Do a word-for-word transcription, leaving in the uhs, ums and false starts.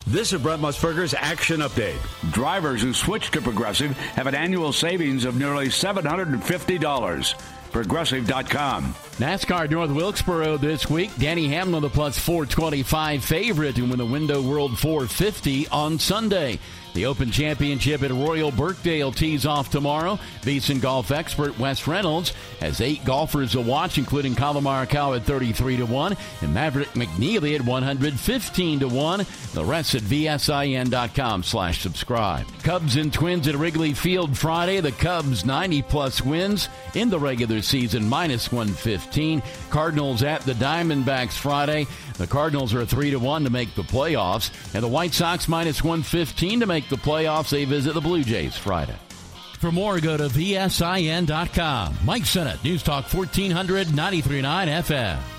This is Brent Musburger's Action Update. Drivers who switch to Progressive have an annual savings of nearly seven hundred fifty dollars. Progressive dot com. NASCAR North Wilkesboro this week. Danny Hamlin, the plus four twenty-five favorite to win the Window World four fifty on Sunday. The Open Championship at Royal Birkdale tees off tomorrow. VSiN golf expert Wes Reynolds has eight golfers to watch, including Colin Morikawa at thirty-three to one and Maverick McNeely at one hundred fifteen to one. The rest at V S I N dot com slash subscribe. Cubs and Twins at Wrigley Field Friday. The Cubs ninety plus wins in the regular season, minus one fifteen. Cardinals at the Diamondbacks Friday. The Cardinals are three to one to make the playoffs. And the White Sox minus one fifteen to make the playoffs. They visit the Blue Jays Friday. For more, go to V S I N dot com. Mike Sennett, News Talk fourteen hundred, ninety-three point nine F M.